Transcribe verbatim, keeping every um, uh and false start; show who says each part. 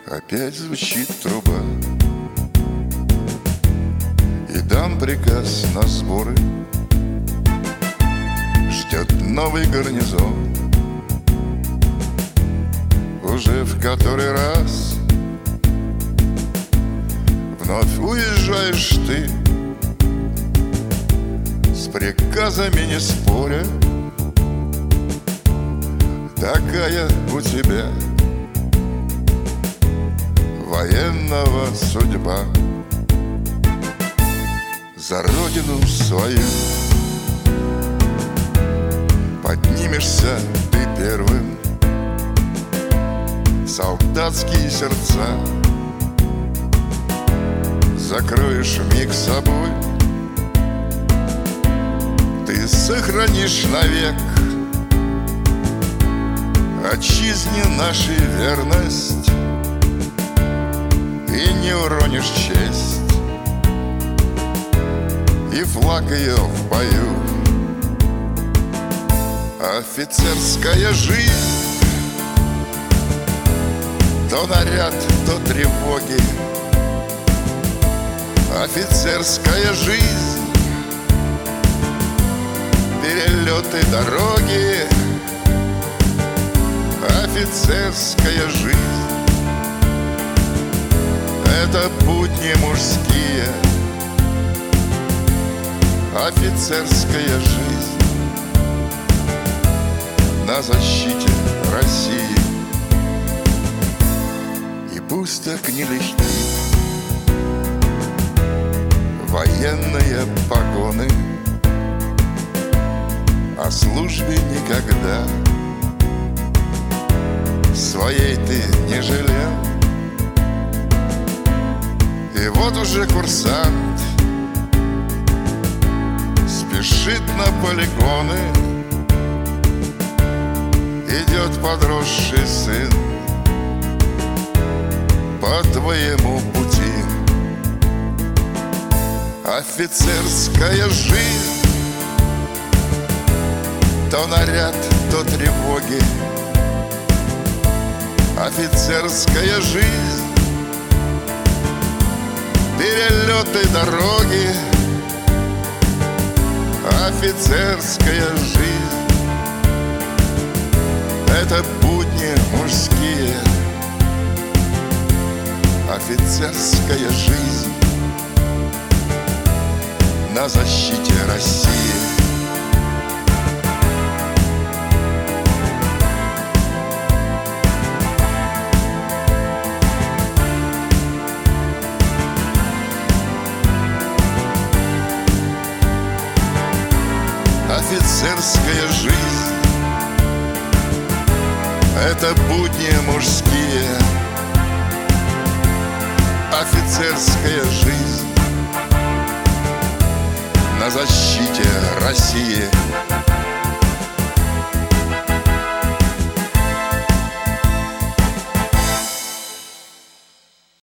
Speaker 1: Опять звучит труба, и дан приказ на сборы. Ждет новый гарнизон. Уже в который раз вновь уезжаешь ты, с приказами не споря. Такая у тебя военного судьба. За родину свою поднимешься ты первым в солдатские сердца, закроешь миг собой. Ты сохранишь навек отчизне нашей верность и не уронишь честь, и флаг ее в бою. Офицерская жизнь, то наряд, то тревоги. Офицерская жизнь, перелеты, дороги. Офицерская жизнь — это будни мужские. Офицерская жизнь на защите России. И пусть так нелегки военные погоны, о службе никогда своей ты не жалел. И вот уже курсант спешит на полигоны. Идет подросший сын по твоему пути. Офицерская жизнь, то наряд, то тревоги. Офицерская жизнь, перелеты, дороги. Офицерская жизнь — это будни мужские. Офицерская жизнь на защите России. Офицерская жизнь — это будни мужские. Офицерская жизнь на защите России.